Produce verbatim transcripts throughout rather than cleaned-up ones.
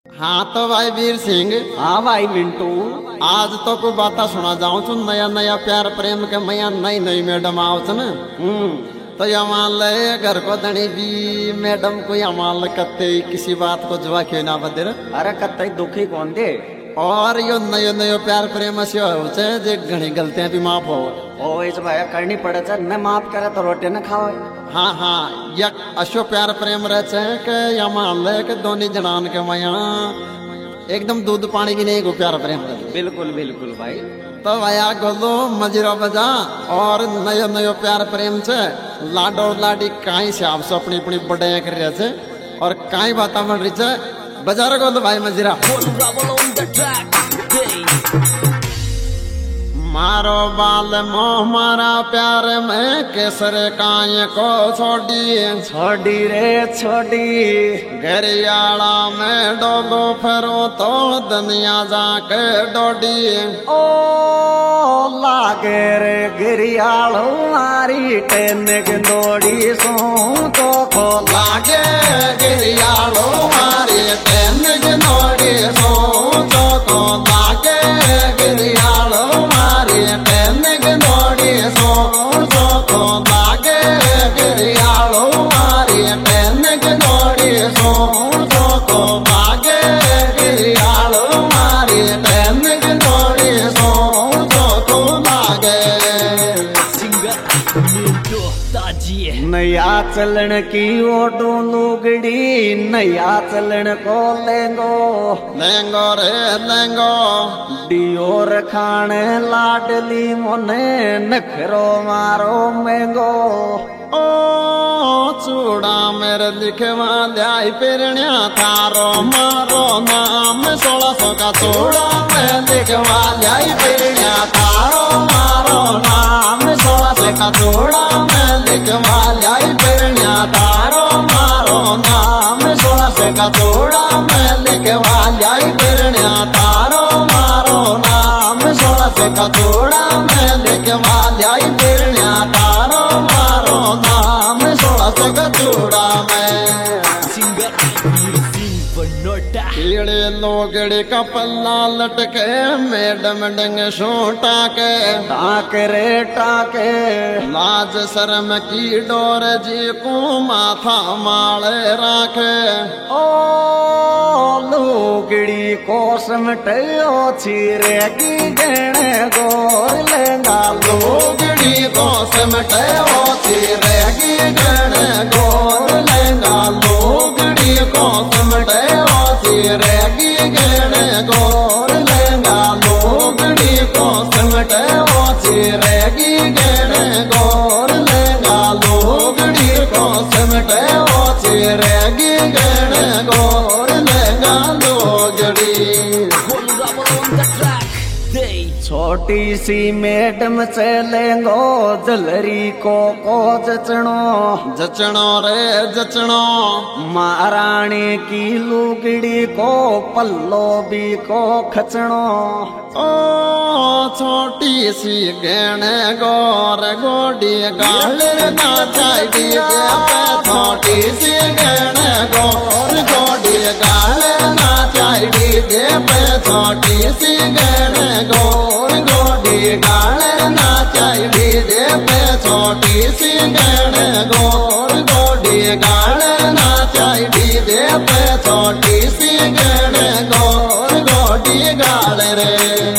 हाँ तो भाई वीर सिंह। हाँ भाई मिंटू। आज तो कोई बात सुना जाऊं छु नया नया प्यार प्रेम के मैया नई नई मैडम आओ छु न। तो यमान ले घर को धनी भी मैडम को यमान ले कत्ते किसी बात को जवा क्यों ना बदर। अरे कत्ते दुखी कौन दे। और यो नयो नयो प्यार प्रेम से हो जे घणी गलतियां भी माफ हो। ओ इस भाई करनी पड़े छ न माफ करे तो रोटी न खाओ। हाँ हाँ यक अशो प्यार प्रेम रहे छे के यमान ले के दोनी जनान के मैया एकदम दूध पानी की नहीं को प्यार प्रेम रहे। बिल्कुल बिल्कुल भाई। तो भैया गोलो मजीरा बजा और नयो नयो प्यार प्रेम छे लाडो लाडी काई से आपसे अपनी अपनी बड़े कर रहे छे और काई बात बन रही छे बजा गोलो भाई मजीरा। मारो बाल मोह मारा प्यार में केसर काई को छोड़ी छोड़ी रे छोड़ी। गरियाला में डोलो फेरो तो दुनिया जाके डोडी। ओ लागे रे गिरियालो मारी टेनक दौड़ी सो तो को लागे गिरियालो मारी टेनक दौड़ी सो तो को लागे गिरियालो मारी टेनक दौड़ी सो तो को लागे गिरियालो मारी टेनक दौड़ी सो तो को लागे गिरियालो मारी टेनक दौड़ी सो तो को लागे। नया चलन की ओटो लुगड़ी नया चलन को लेंगो लेंगो रे लेंगो। डियोर खाने लाडली मोने नखरो मारो मेंगो। ओ चूड़ा मेरे लिखवा ल्याई पिरण्या थारो मारो नाम सोलह सौ का चूड़ा में लिखवा ल्याई पिरण्या थारो मारो नाम सोलह सौ का चूड़ा में लिखवा ल्याई पिरण्या थारो मारो नाम सोलह सौ का चूड़ा में लिखवा ल्याई पिरण्या थारो मारो नाम सोलह सौ का चूड़ा में लिखवा ल्याई पिरण्या थारो मारो नाम सोलह सौ का चूड़ा में। कीड़े लोगड़े का पल्ला लटके मैडम डंग सो टाके टाके रे टाके। लाज शर्म की डोर जी को माथा माले राखे। ओ लोगड़ी को समटे ओ छिरेगी गणे गोर लेंगा लोगड़ी को समटे ओ छिरेगी गणे गोर लेंगा लोगड़ी को समटे ओ छिरेगी गणे गोर लेंगा लोगड़ी को समटे ओ छिरेगी गणे गोर लेंगा लोगड़ी को समटे ओ छिरेगी गणे गोर लेंगा लोगड़ी। छोटी सी मैडम चलेंगो जलरी को को जचनो जचनो रे जचनो। महारानी की लुगड़ी को पल्लो भी को खचनो। ओ छोटी सी गहने गोर गोडी गालर ना चाहिए छोटी सी गहने गोर गोडी गालर ना चाहिए छोटी सी गहने गोर गोडी गालर ना चाहिए छोटी सी गहने गोर गोडी गालर ना चाहिए छोटी सी गहने गोर गोडी गाल रे।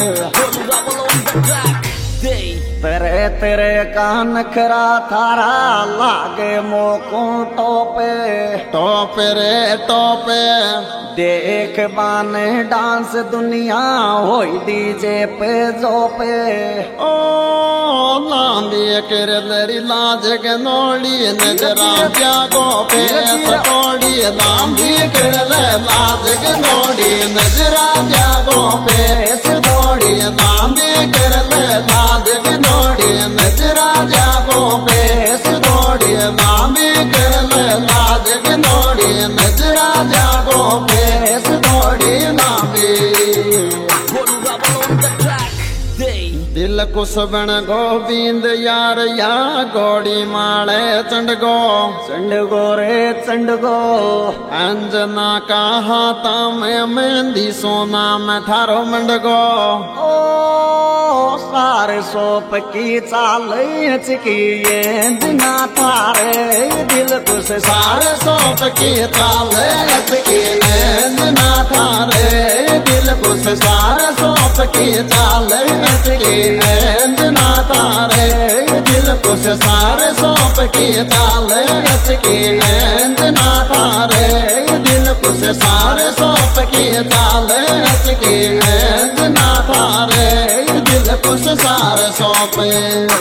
तेरे तेरे कान खरा थारा लागे मोको टोपे टोपे रे टोपे। देख बाने डांस दुनिया होई डीजे पे जोपे। ओ लांदी कर लरी लाज के नोड़ी नजरा जागो पे सकोड़ी लांदी कर लाज के नोड़ी नजरा जागो पे सकोड़ी लांदी कर लाज के नोड़ी नजरा जागो पे सकोड़ी लांदी कर लाज के नोड़ी नजरा जागो पे सकोड़ी लांदी। दिल दिल कुछ बन गोविंद यार या गोड़ी माले चंडगो चंडगो रे चंडगो अंजना का हाथा में मेहंदी सोना में थारो मंडगो ओ सारे सोप की चाल की ये जना थारे दिल कुछ सारे सोप की चाल की अंजना थारे दिल कुछ सारे सोप की चाल की अंजना थारे दिल कुछ सारे सोप की चाल की अंजना थारे दिल कुछ सारे सोप की चाल की अंजना थारे दिल कुछ सारे सोपे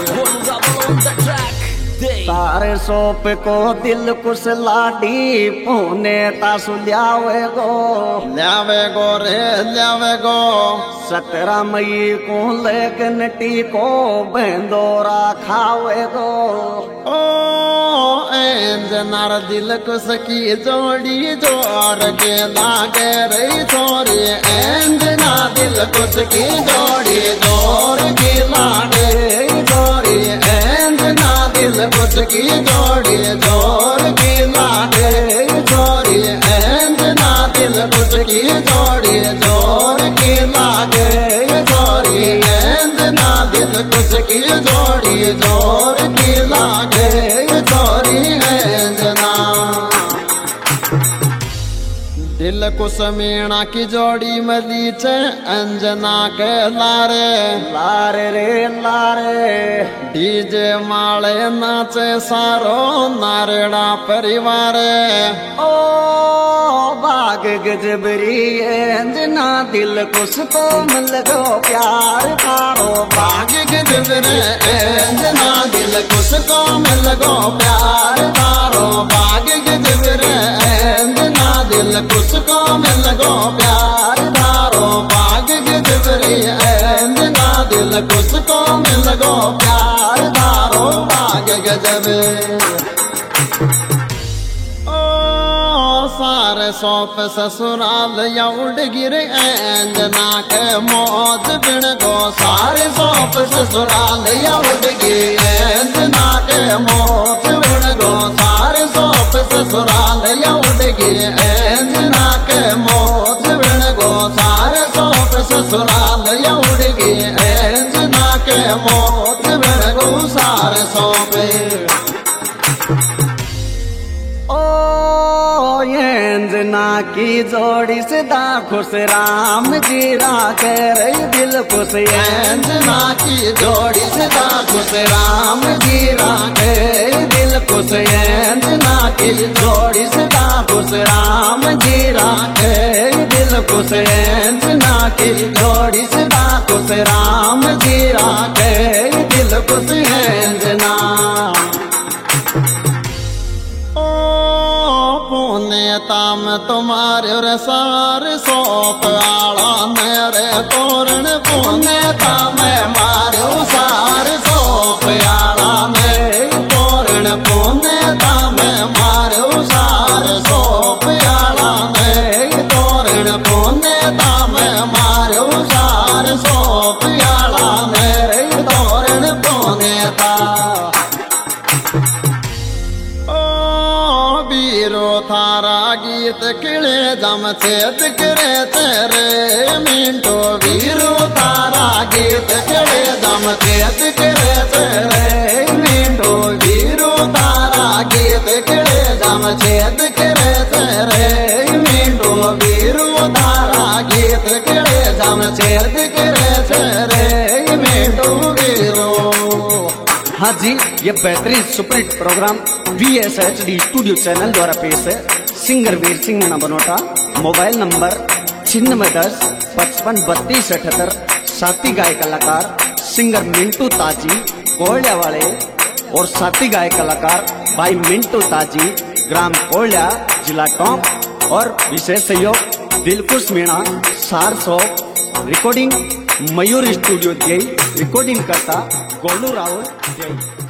तारे सोप को दिल कुछ लाडी पुने तासु ल्यावे गो ल्यावे गो रे ल्यावे गो सत्रह मई को लेकिन टीको बंदोरा खावे गो ओ अंजनार दिल कुछ की जोड़ी जोर के लागे रही छोरी अंजना दिल कुछ की जोड़ी जोर की लागे छोरी अंजना दिल कुछ की जोड़ी जोर की लागे छोरी अंजना दिल कुछ की जोड़ी जोर की लागे छोरी अंजना दिल कुछ की जोड़ी जोर की लागे छोरी अंजना दिल कुछ मीणा की जोड़ी मली छे अंजना के लारे लारे रे लारे डीजे माले नाचे सारो नारेड़ा परिवार ओ बाग गजबरी अंजना दिल कुछ तो मिल गो प्यार तारो बाग गजबरे अंजना दिल कुछ को मिल गो प्यार तारो बाग गजबरे अंजना दिल कुछ को मिल गो प्यार तारो बाग गजबरे अंजना दिल कुछ को मिल गो प्यार तारो बाग गजबे सारे सौंप ससुराल या उड़ गिरे अंजना के मौज बिन गो सारे सौंप ससुराल या उड़ गिरे अंजना के मौज बिन गो सारे सौंप ससुराल या उड़ गिरे अंजना के मौज बिन गो सारे सौंप ससुराल या उड़ गिरे अंजना के मौज बिन गो सारे सौंपे अंजना की जोड़ी से दा खुश राम जी राखे रही दिल खुश अंजना की जोड़ी से दा खुश राम जी राखे दिल खुश अंजना की जोड़ी से दा खुश राम जी राखे दिल खुश अंजना की जोड़ी से दा खुश राम जी राखे दिल खुश अंजना ताम तुम्हारे रे सार सोप आला मेरे तोरण पुने ताम मारो सार सोप आला मेरे तोरण पुने ताम मारो सार सोप आला मेरे तोरण पुने ताम मारो सार सोप आला मेरे तोरण पुने ता वीरो थारा गीत किले जम छेद करे तेरे मिंटो वीरो थारा गीत किले जम छेद करे तेरे मिंटो वीरो तारा गीत किले जम छेद करे तेरे मिंटो वीरो तारा गीत किले जम छेद करे तेरे मिंटो वीरो। हाँ जी, ये बेहतरीन superhit programme V S H D studio channel द्वारा पेश है। Singer Veer Singh Meena Banota, mobile number छिन्नवे दस पचपन बत्तीस अठहत्तर। साथी गाय कलाकार सिंगर मिंटू ताजी कोयलिया वाले और साथी गाय कलाकार भाई मिंटू ताजी ग्राम कोयलिया जिला टोंक और विशेष सहयोग दिलकुश मीणा सार सौ। रिकॉर्डिंग मयूर स्टूडियो जय, रिकॉर्डिंग करता गोलू राहुल जय।